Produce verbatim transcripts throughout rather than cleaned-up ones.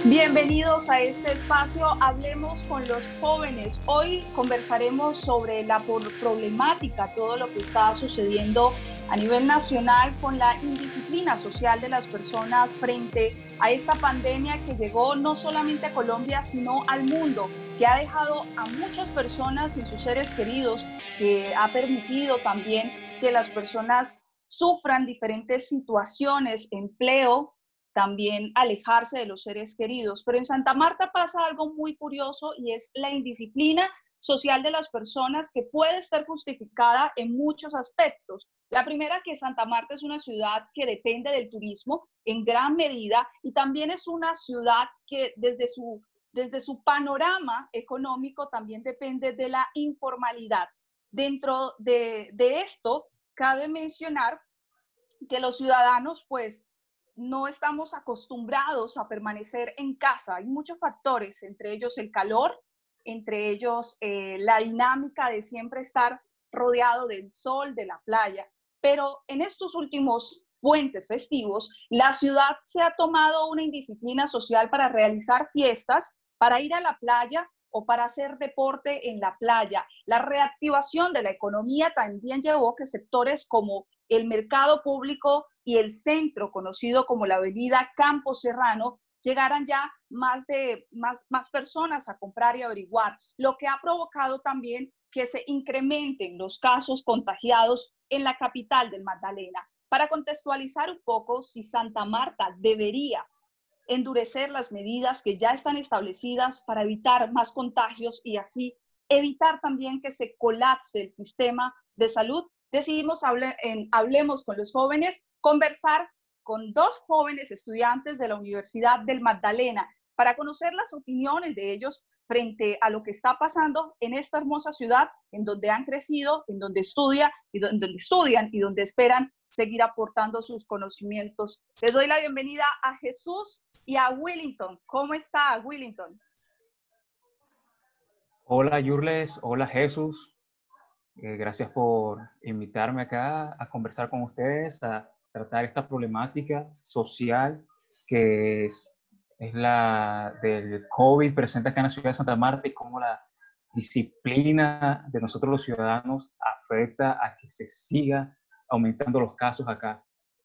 Bienvenidos a este espacio, hablemos con los jóvenes. Hoy conversaremos sobre la problemática, todo lo que está sucediendo a nivel nacional con la indisciplina social de las personas frente a esta pandemia que llegó no solamente a Colombia, sino al mundo, que ha dejado a muchas personas sin sus seres queridos, que ha permitido también que las personas sufran diferentes situaciones, empleo, también alejarse de los seres queridos. Pero en Santa Marta pasa algo muy curioso y es la indisciplina social de las personas que puede estar justificada en muchos aspectos. La primera, que Santa Marta es una ciudad que depende del turismo en gran medida y también es una ciudad que desde su, desde su panorama económico también depende de la informalidad. Dentro de, de esto, cabe mencionar que los ciudadanos pues no estamos acostumbrados a permanecer en casa. Hay muchos factores, entre ellos el calor, entre ellos eh, la dinámica de siempre estar rodeado del sol, de la playa. Pero en estos últimos puentes festivos, la ciudad se ha tomado una indisciplina social para realizar fiestas, para ir a la playa o para hacer deporte en la playa. La reactivación de la economía también llevó que sectores como el mercado público y el centro, conocido como la avenida Campo Serrano, llegaran ya más, de, más, más personas a comprar y averiguar, lo que ha provocado también que se incrementen los casos contagiados en la capital del Magdalena. Para contextualizar un poco, si Santa Marta debería endurecer las medidas que ya están establecidas para evitar más contagios y así evitar también que se colapse el sistema de salud, decidimos hable, en Hablemos con los Jóvenes, conversar con dos jóvenes estudiantes de la Universidad del Magdalena para conocer las opiniones de ellos frente a lo que está pasando en esta hermosa ciudad, en donde han crecido, en donde estudia y donde estudian y donde esperan seguir aportando sus conocimientos. Les doy la bienvenida a Jesús y a Willington. ¿Cómo está, Willington? Hola, Yurles. Hola, Jesús. Eh, gracias por invitarme acá a conversar con ustedes, a tratar esta problemática social que es, es la del COVID presente acá en la ciudad de Santa Marta y cómo la disciplina de nosotros los ciudadanos afecta a que se siga aumentando los casos acá.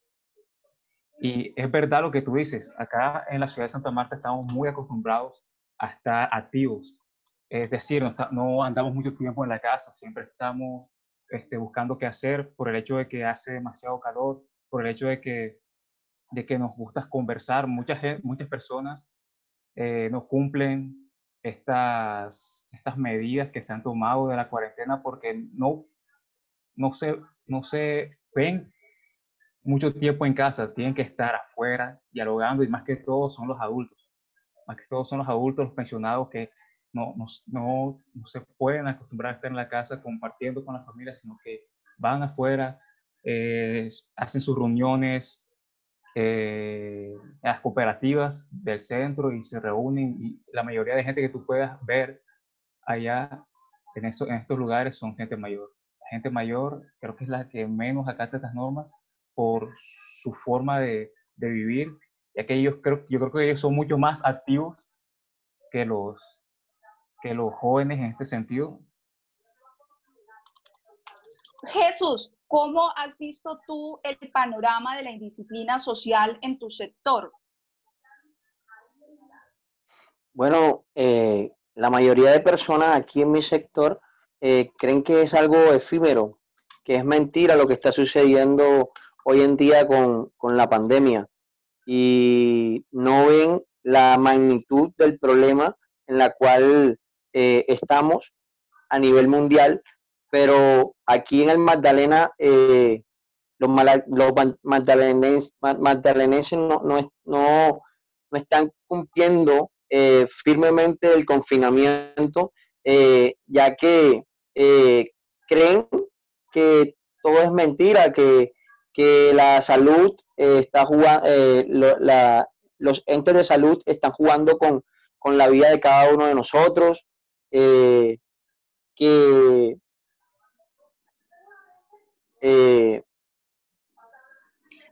Y es verdad lo que tú dices, acá en la ciudad de Santa Marta estamos muy acostumbrados a estar activos. Es decir, no, está, no andamos mucho tiempo en la casa, siempre estamos este, buscando qué hacer por el hecho de que hace demasiado calor, por el hecho de que, de que nos gusta conversar. Muchas, muchas personas eh, no cumplen estas, estas medidas que se han tomado de la cuarentena porque no, no, se, no se ven mucho tiempo en casa, tienen que estar afuera dialogando y más que todo son los adultos, más que todo son los adultos, los pensionados que no, no, no, no se pueden acostumbrar a estar en la casa compartiendo con la familia, sino que van afuera, eh, hacen sus reuniones eh, en las cooperativas del centro y se reúnen y la mayoría de gente que tú puedas ver allá en, eso, en estos lugares son gente mayor. La gente mayor creo que es la que menos acata estas normas por su forma de, de vivir, ya que ellos creo, yo creo que ellos son mucho más activos que los, que los jóvenes en este sentido. Jesús, ¿cómo has visto tú el panorama de la indisciplina social en tu sector? Bueno, eh, la mayoría de personas aquí en mi sector eh, creen que es algo efímero, que es mentira lo que está sucediendo hoy en día con, con la pandemia y no ven la magnitud del problema en la cual eh, estamos a nivel mundial, pero aquí en el Magdalena eh, los, mala, los magdalenenses, magdalenenses no, no, no, no están cumpliendo eh, firmemente el confinamiento, eh, ya que eh, creen que todo es mentira, que, que la salud eh, está jugando, eh, lo, la, los entes de salud están jugando con, con la vida de cada uno de nosotros, eh, que eh,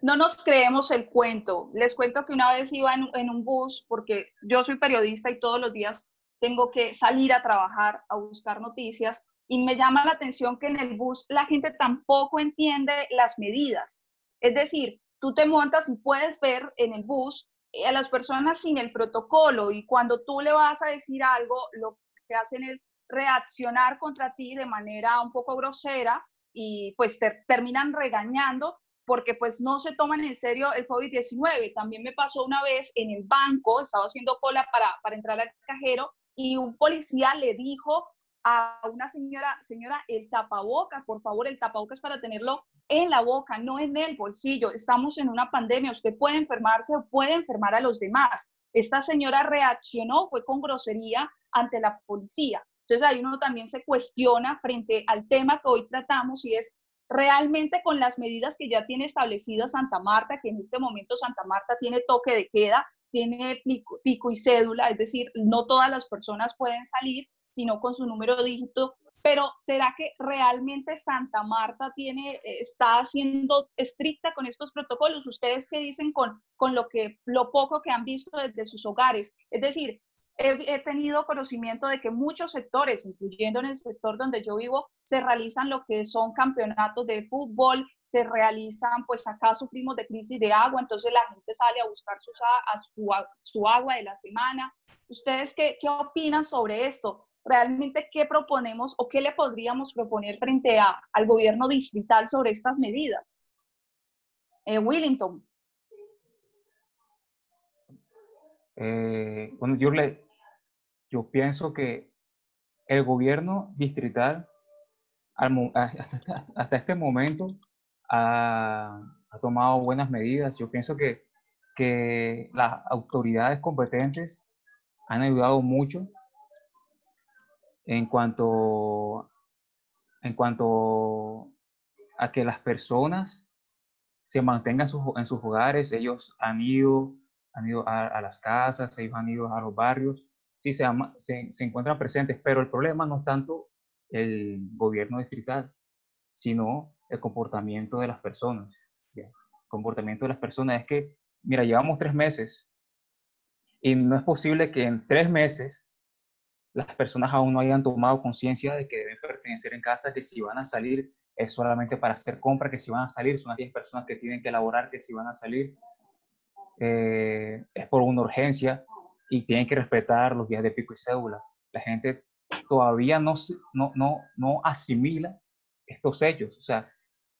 No nos creemos el cuento. Les cuento que una vez iba en, en un bus, porque yo soy periodista y todos los días tengo que salir a trabajar, a buscar noticias, y me llama la atención que en el bus la gente tampoco entiende las medidas. Es decir, tú te montas y puedes ver en el bus a las personas sin el protocolo, y cuando tú le vas a decir algo, lo que hacen es reaccionar contra ti de manera un poco grosera y pues te terminan regañando porque pues no se toman en serio el COVID diecinueve. También me pasó una vez en el banco, estaba haciendo cola para, para entrar al cajero y un policía le dijo a una señora, señora, el tapabocas, por favor, el tapabocas para tenerlo en la boca, no en el bolsillo. Estamos en una pandemia, usted puede enfermarse o puede enfermar a los demás. Esta señora reaccionó, fue con grosería ante la policía. Entonces ahí uno también se cuestiona frente al tema que hoy tratamos y es realmente con las medidas que ya tiene establecida Santa Marta, que en este momento Santa Marta tiene toque de queda, tiene pico, pico y cédula, es decir, no todas las personas pueden salir, sino con su número de dígito, pero ¿será que realmente Santa Marta tiene, está siendo estricta con estos protocolos? ¿Ustedes qué dicen con, con lo, que, lo poco que han visto desde sus hogares? Es decir, he, he tenido conocimiento de que muchos sectores, incluyendo en el sector donde yo vivo, se realizan lo que son campeonatos de fútbol, se realizan, pues acá sufrimos de crisis de agua, entonces la gente sale a buscar sus, a, su, su agua de la semana. ¿Ustedes qué, qué opinan sobre esto? ¿Realmente qué proponemos o qué le podríamos proponer frente a, al gobierno distrital sobre estas medidas? Eh, Willington. Eh, bueno, yo, le, yo pienso que el gobierno distrital al, hasta, hasta este momento ha, ha tomado buenas medidas. Yo pienso que, que las autoridades competentes han ayudado mucho en cuanto, en cuanto a que las personas se mantengan sus, en sus hogares. Ellos han ido, han ido a, a las casas, ellos han ido a los barrios, sí se, se, se encuentran presentes, pero el problema no es tanto el gobierno distrital, sino el comportamiento de las personas. ¿Ya? El comportamiento de las personas es que, mira, llevamos tres meses y no es posible que en tres meses las personas aún no hayan tomado conciencia de que deben pertenecer en casa, que si van a salir es solamente para hacer compras, que si van a salir son aquellas personas que tienen que elaborar, que si van a salir eh, es por una urgencia y tienen que respetar los días de pico y cédula. La gente todavía no, no, no, no asimila estos hechos. O sea,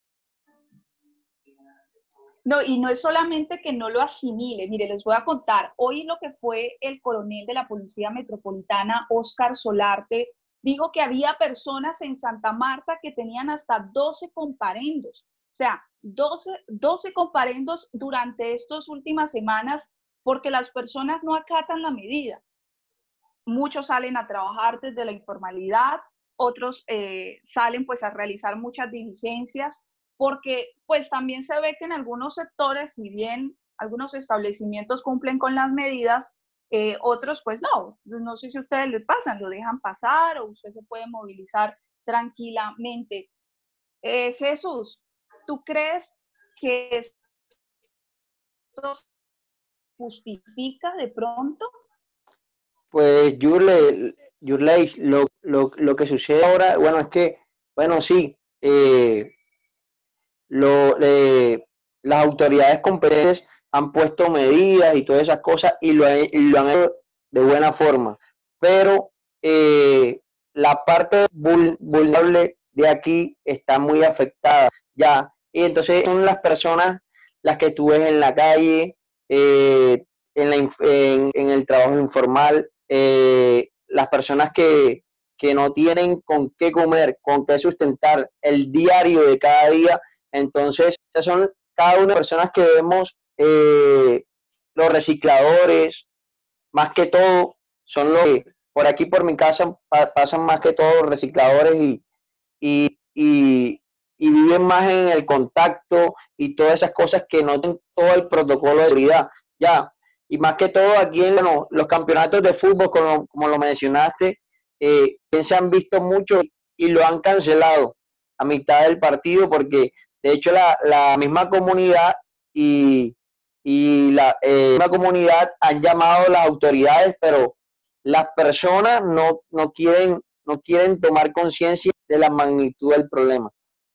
no, y no es solamente que no lo asimile. Mire, les voy a contar. Hoy lo que fue el coronel de la Policía Metropolitana, Óscar Solarte, dijo que había personas en Santa Marta que tenían hasta doce comparendos. O sea, doce, doce comparendos durante estas últimas semanas porque las personas no acatan la medida. Muchos salen a trabajar desde la informalidad, otros eh, salen pues a realizar muchas diligencias, porque pues también se ve que en algunos sectores, si bien algunos establecimientos cumplen con las medidas, eh, otros pues no, no sé si a ustedes les pasan, lo dejan pasar o usted se puede movilizar tranquilamente. Eh, Jesús, ¿tú crees que esto justifica de pronto? Pues Yurley, Yurley lo, lo, lo que sucede ahora, bueno, es que, bueno, sí, eh, lo, eh, las autoridades competentes han puesto medidas y todas esas cosas y lo, y lo han hecho de buena forma, pero eh, la parte vulnerable de aquí está muy afectada ya, y entonces son las personas las que tú ves en la calle, eh, en, la, en, en el trabajo informal, eh, las personas que, que no tienen con qué comer, con qué sustentar el diario de cada día. Entonces, esas son cada una de las personas que vemos, eh, los recicladores, más que todo, son los que por aquí por mi casa pa pasan más que todo los recicladores y, y, y, y viven más en el contacto y todas esas cosas que no tienen todo el protocolo de seguridad. Ya, y más que todo aquí en bueno, los campeonatos de fútbol, como, como lo mencionaste, eh, se han visto mucho y lo han cancelado a mitad del partido porque de hecho la, la misma comunidad y, y la eh, una comunidad han llamado a las autoridades, pero las personas no, no, quieren, no quieren tomar conciencia de la magnitud del problema.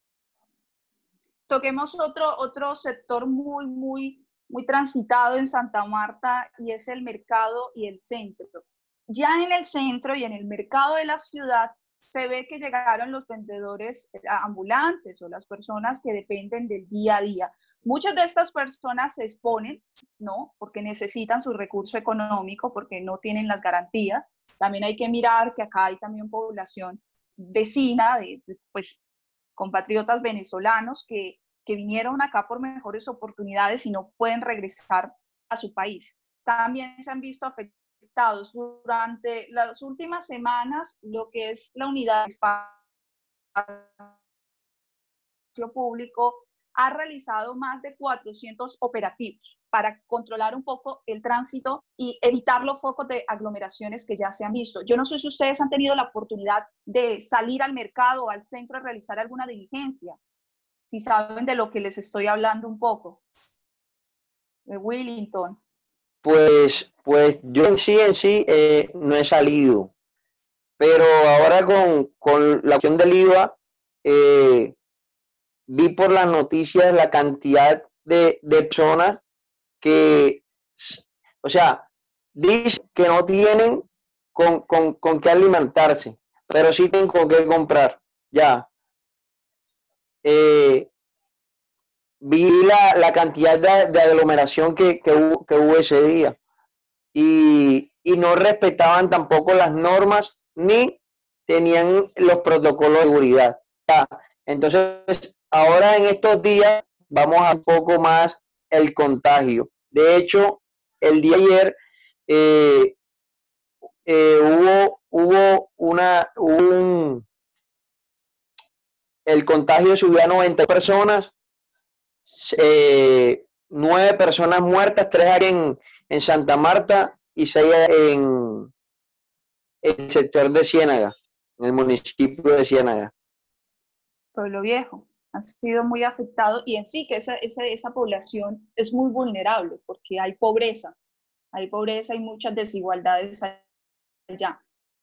Toquemos otro, otro sector muy, muy, muy transitado en Santa Marta y es el mercado y el centro. Ya en el centro y en el mercado de la ciudad se ve que llegaron los vendedores ambulantes o las personas que dependen del día a día. Muchas de estas personas se exponen, ¿no? Porque necesitan su recurso económico, porque no tienen las garantías. También hay que mirar que acá hay también población vecina, de, de, pues, compatriotas venezolanos que, que vinieron acá por mejores oportunidades y no pueden regresar a su país. También se han visto afectados durante las últimas semanas lo que es la unidad de espacio público ha realizado más de cuatrocientos operativos para controlar un poco el tránsito y evitar los focos de aglomeraciones que ya se han visto. Yo no sé si ustedes han tenido la oportunidad de salir al mercado o al centro a realizar alguna diligencia, si saben de lo que les estoy hablando un poco. De Willington. Pues, pues yo en sí, en sí, eh, no he salido, pero ahora con, con la opción del I V A, eh, vi por las noticias la cantidad de, de personas que, o sea, dicen que no tienen con, con, con qué alimentarse, pero sí tienen con qué comprar. Ya. Eh, vi la, la cantidad de, de aglomeración que, que, hubo, que hubo ese día y, y no respetaban tampoco las normas ni tenían los protocolos de seguridad. Ya. Entonces, ahora en estos días vamos a un poco más el contagio. De hecho, el día de ayer eh, eh, hubo, hubo una, un, el contagio subió a noventa personas, eh, nueve personas muertas, tres aquí en, en Santa Marta y seis en, en el sector de Ciénaga, en el municipio de Ciénaga. Pueblo Viejo ha sido muy afectado y en sí que esa, esa, esa población es muy vulnerable porque hay pobreza, hay pobreza y muchas desigualdades allá.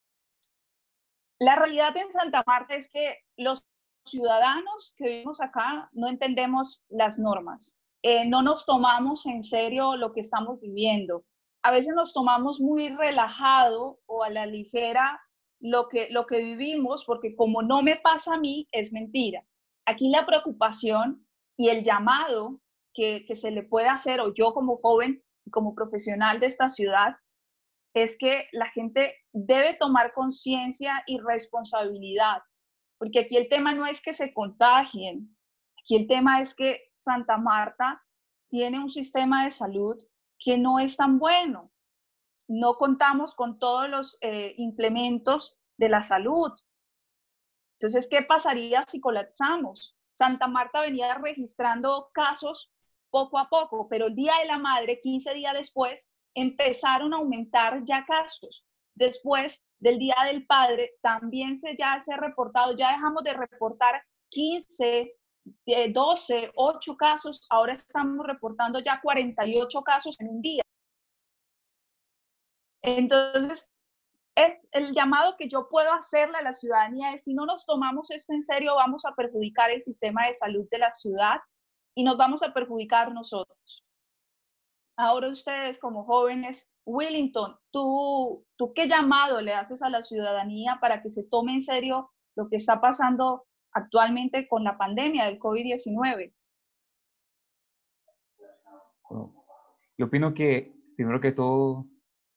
La realidad en Santa Marta es que los ciudadanos que vivimos acá no entendemos las normas, eh, no nos tomamos en serio lo que estamos viviendo. A veces nos tomamos muy relajado o a la ligera lo que, lo que vivimos, porque como no me pasa a mí, es mentira. Aquí la preocupación y el llamado que, que se le puede hacer, o yo como joven, como profesional de esta ciudad, es que la gente debe tomar conciencia y responsabilidad, porque aquí el tema no es que se contagien, aquí el tema es que Santa Marta tiene un sistema de salud que no es tan bueno. No contamos con todos los eh, implementos de la salud. Entonces, ¿qué pasaría si colapsamos? Santa Marta venía registrando casos poco a poco, pero el Día de la Madre, quince días después, empezaron a aumentar ya casos. Después del Día del Padre, también se ya se ha reportado, ya dejamos de reportar quince, doce, ocho casos, ahora estamos reportando ya cuarenta y ocho casos en un día. Entonces, es el llamado que yo puedo hacerle a la ciudadanía es, si no nos tomamos esto en serio, vamos a perjudicar el sistema de salud de la ciudad y nos vamos a perjudicar nosotros. Ahora ustedes como jóvenes, Willington, ¿tú, ¿tú qué llamado le haces a la ciudadanía para que se tome en serio lo que está pasando actualmente con la pandemia del COVID diecinueve? Yo opino que, primero que todo,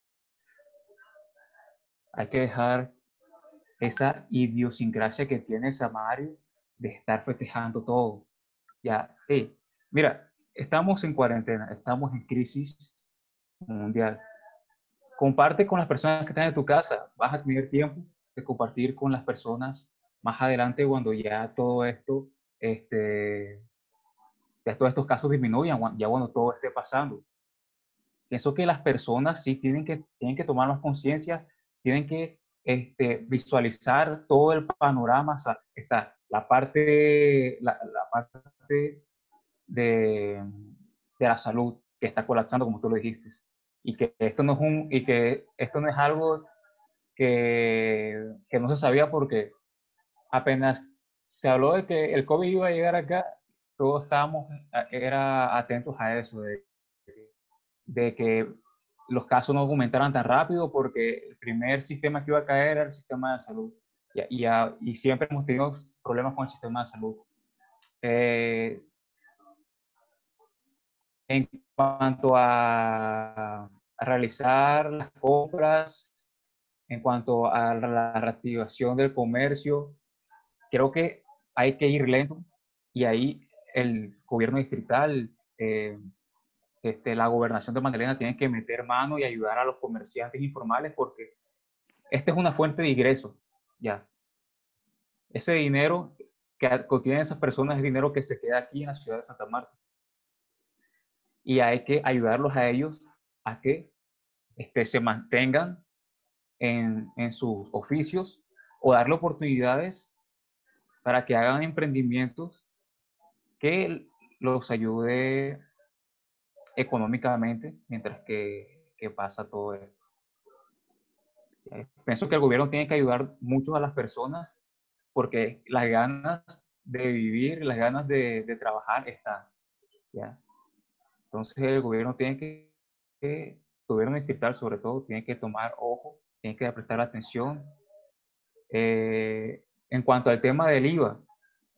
hay que dejar esa idiosincrasia que tiene Samario de estar festejando todo. Ya, hey, mira, estamos en cuarentena, estamos en crisis mundial. Comparte con las personas que están en tu casa. Vas a tener tiempo de compartir con las personas más adelante cuando ya todo esto, este, ya todos estos casos disminuyan, ya cuando todo esté pasando. Pienso que las personas sí tienen que, tienen que tomar más conciencia, tienen que este, visualizar todo el panorama. O sea, está la parte, la, la parte de, de la salud que está colapsando, como tú lo dijiste. Y que esto no es, un, y que esto no es algo que, que no se sabía, porque apenas se habló de que el COVID iba a llegar acá, todos estábamos era atentos a eso, de, de que los casos no aumentaran tan rápido, porque el primer sistema que iba a caer era el sistema de salud. Y, y, y siempre hemos tenido problemas con el sistema de salud. Eh, en cuanto a, a realizar las compras, en cuanto a la reactivación del comercio, creo que hay que ir lento, y ahí el gobierno distrital, eh, este, la gobernación de Magdalena tiene que meter mano y ayudar a los comerciantes informales, porque esta es una fuente de ingresos, ya. Ese dinero que contienen esas personas es dinero que se queda aquí en la ciudad de Santa Marta. Y hay que ayudarlos a ellos a que este, se mantengan en, en sus oficios, o darle oportunidades para que hagan emprendimientos que los ayude económicamente mientras que, que pasa todo esto. Eh, pienso que el gobierno tiene que ayudar mucho a las personas, porque las ganas de vivir, las ganas de, de trabajar están, ¿ya? Entonces el gobierno tiene que, que, el gobierno distrital sobre todo, tiene que tomar ojo, tiene que prestar atención. Eh, en cuanto al tema del I V A,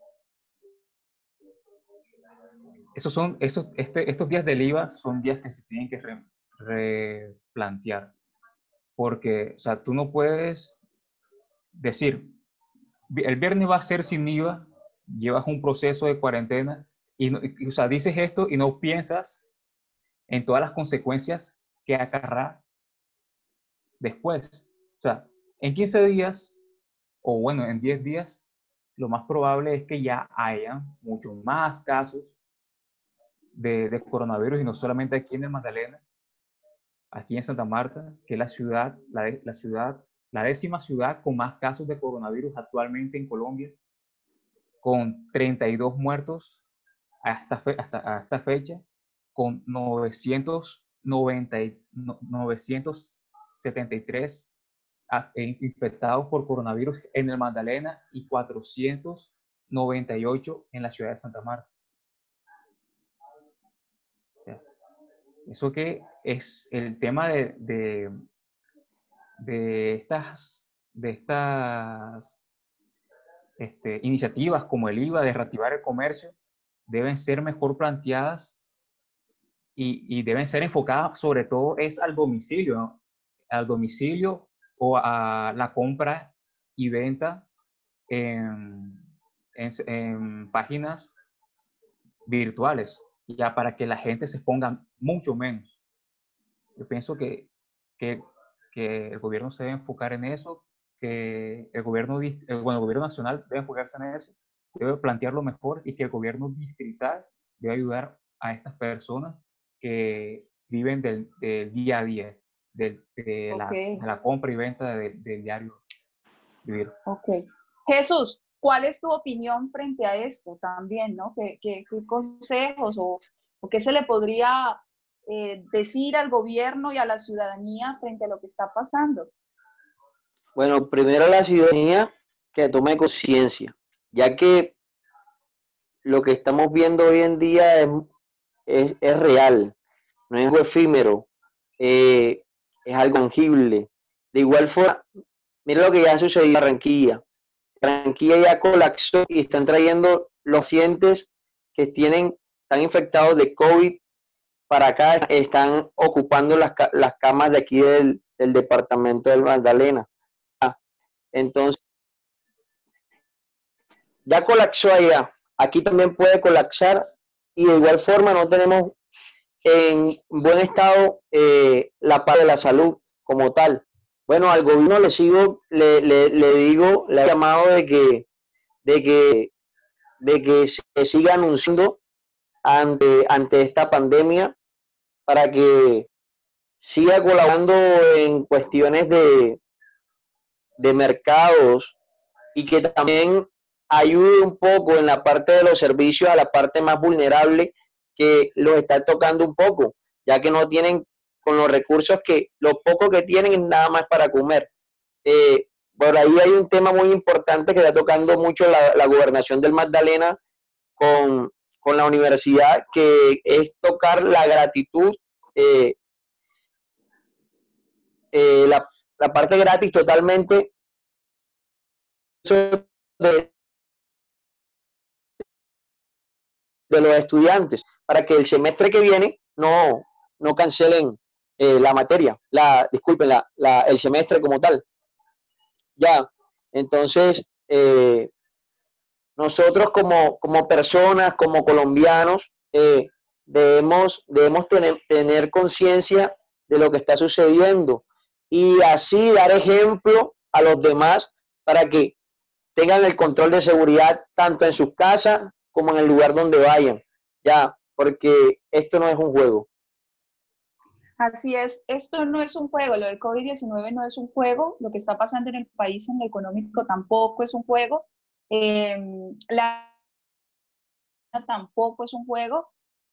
esos son, esos, este, estos días del I V A son días que se tienen que re, replantear, porque, o sea, tú no puedes decir, el viernes va a ser sin I V A, llevas un proceso de cuarentena, y, no, y o sea, dices esto y no piensas en todas las consecuencias que acarrea después. O sea, en quince días, o bueno, en diez días, lo más probable es que ya haya muchos más casos de, de coronavirus, y no solamente aquí en el Magdalena, aquí en Santa Marta, que es la ciudad, la, la ciudad, la décima ciudad con más casos de coronavirus actualmente en Colombia, con treinta y dos muertos hasta, fe, hasta, hasta esta fecha, con novecientos setenta y tres infectados por coronavirus en el Magdalena y cuatrocientos noventa y ocho en la ciudad de Santa Marta. Eso que es el tema de, de, de estas, de estas este, iniciativas como el I V A, de reactivar el comercio, deben ser mejor planteadas, y, y deben ser enfocadas sobre todo es al domicilio, ¿no? Al domicilio, o a la compra y venta en, en, en páginas virtuales, ya, para que la gente se ponga mucho menos. Yo pienso que, que, que el gobierno se debe enfocar en eso, que el gobierno, el, bueno, el gobierno nacional debe enfocarse en eso, debe plantearlo mejor, y que el gobierno distrital debe ayudar a estas personas que viven del, del día a día, del, de, okay. la, de la compra y venta del de diario vivir. Ok. Jesús, ¿cuál es tu opinión frente a esto también, ¿no? ¿Qué, qué, qué consejos o, o qué se le podría eh, decir al gobierno y a la ciudadanía frente a lo que está pasando? Bueno, primero la ciudadanía que tome conciencia, ya que lo que estamos viendo hoy en día es, es, es real, no es algo efímero, eh, es algo tangible. De igual forma, mira lo que ya sucedió en Barranquilla. Barranquilla ya colapsó y están trayendo los pacientes que tienen, están infectados de COVID para acá, están ocupando las, las camas de aquí del, del departamento del Magdalena. Entonces, ya colapsó allá, aquí también puede colapsar, y de igual forma no tenemos en buen estado eh, la parte de la salud como tal. Bueno, al gobierno le sigo, le, le, le digo, le he llamado de que, de que, de que se siga anunciando ante, ante esta pandemia, para que siga colaborando en cuestiones de, de mercados, y que también ayude un poco en la parte de los servicios a la parte más vulnerable, que los está tocando un poco, ya que no tienen con los recursos que, lo poco que tienen es nada más para comer. Eh, por ahí hay un tema muy importante que está tocando mucho la, la gobernación del Magdalena con, con la universidad, que es tocar la gratitud, eh, eh, la, la parte gratis totalmente de, de los estudiantes, para que el semestre que viene no, no cancelen eh, la materia, la, disculpen, la, la, el semestre como tal. Ya, entonces, eh, nosotros como, como personas, como colombianos, eh, debemos, debemos tener, tener conciencia de lo que está sucediendo y así dar ejemplo a los demás para que tengan el control de seguridad tanto en sus casas como en el lugar donde vayan, ya, porque esto no es un juego. Así es, esto no es un juego, lo del COVID diecinueve no es un juego, lo que está pasando en el país en lo económico tampoco es un juego, eh, la tampoco es un juego,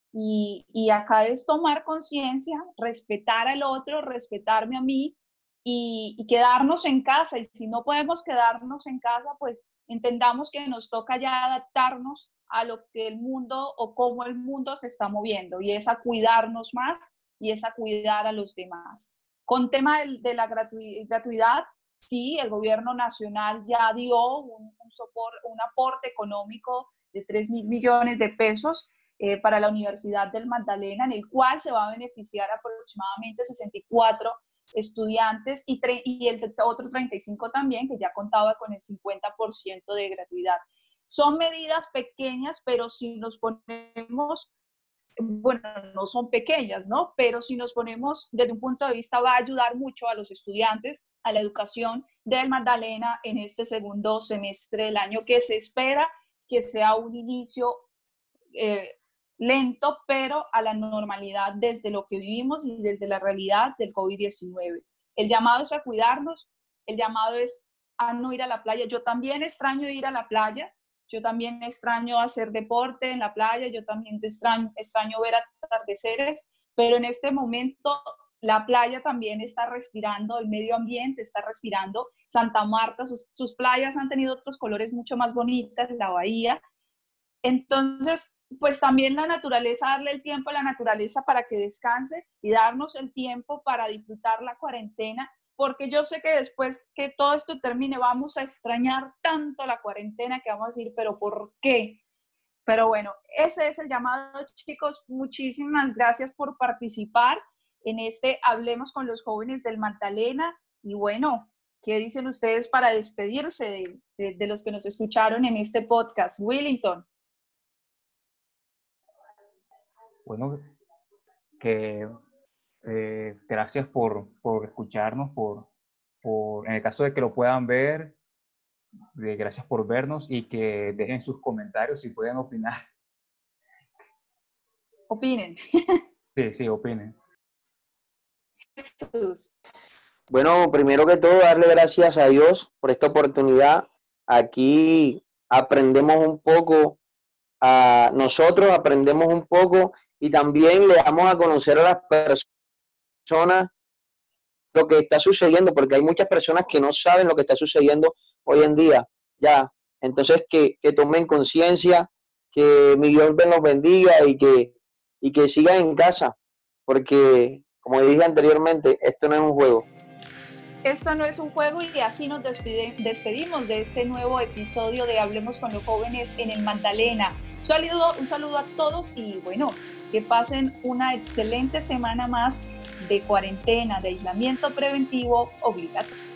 y, y acá es tomar conciencia, respetar al otro, respetarme a mí, y, y quedarnos en casa, y si no podemos quedarnos en casa, pues entendamos que nos toca ya adaptarnos a lo que el mundo o cómo el mundo se está moviendo, y es a cuidarnos más, y es a cuidar a los demás. Con tema de, de la gratuidad, sí, el gobierno nacional ya dio un, un, sopor, un aporte económico de tres mil millones de pesos eh, para la Universidad del Magdalena, en el cual se va a beneficiar aproximadamente sesenta y cuatro estudiantes y, y el otro treinta y cinco también, que ya contaba con el cincuenta por ciento de gratuidad. Son medidas pequeñas, pero si nos ponemos, bueno, no son pequeñas, ¿no? Pero si nos ponemos desde un punto de vista, va a ayudar mucho a los estudiantes, a la educación del Magdalena en este segundo semestre del año, que se espera que sea un inicio eh, lento, pero a la normalidad desde lo que vivimos y desde la realidad del COVID diecinueve. El llamado es a cuidarnos, el llamado es a no ir a la playa. Yo también extraño ir a la playa, yo también extraño hacer deporte en la playa, yo también extraño, extraño ver atardeceres, pero en este momento la playa también está respirando, el medio ambiente está respirando. Santa Marta, sus, sus playas han tenido otros colores mucho más bonitas, la bahía. Entonces, pues también la naturaleza, darle el tiempo a la naturaleza para que descanse y darnos el tiempo para disfrutar la cuarentena, porque yo sé que después que todo esto termine vamos a extrañar tanto la cuarentena que vamos a decir, pero ¿por qué? Pero bueno, ese es el llamado, chicos. Muchísimas gracias por participar en este Hablemos con los Jóvenes del Magdalena. Y bueno, ¿qué dicen ustedes para despedirse de, de, de los que nos escucharon en este podcast? Willington. Bueno, que eh, gracias por, por escucharnos, por, por, en el caso de que lo puedan ver, de, gracias por vernos y que dejen sus comentarios si pueden opinar. Opinen. Sí, sí, opinen. Jesús. Bueno, primero que todo, darle gracias a Dios por esta oportunidad. Aquí aprendemos un poco, a nosotros aprendemos un poco y también le damos a conocer a las personas lo que está sucediendo, porque hay muchas personas que no saben lo que está sucediendo hoy en día. Ya, entonces que, que tomen conciencia, que mi Dios los bendiga y que, y que sigan en casa, porque como dije anteriormente, esto no es un juego. Esto no es un juego y así nos despide, despedimos de este nuevo episodio de Hablemos con los Jóvenes en el Magdalena. Un saludo, un saludo a todos y bueno, que pasen una excelente semana más de cuarentena, de aislamiento preventivo obligatorio.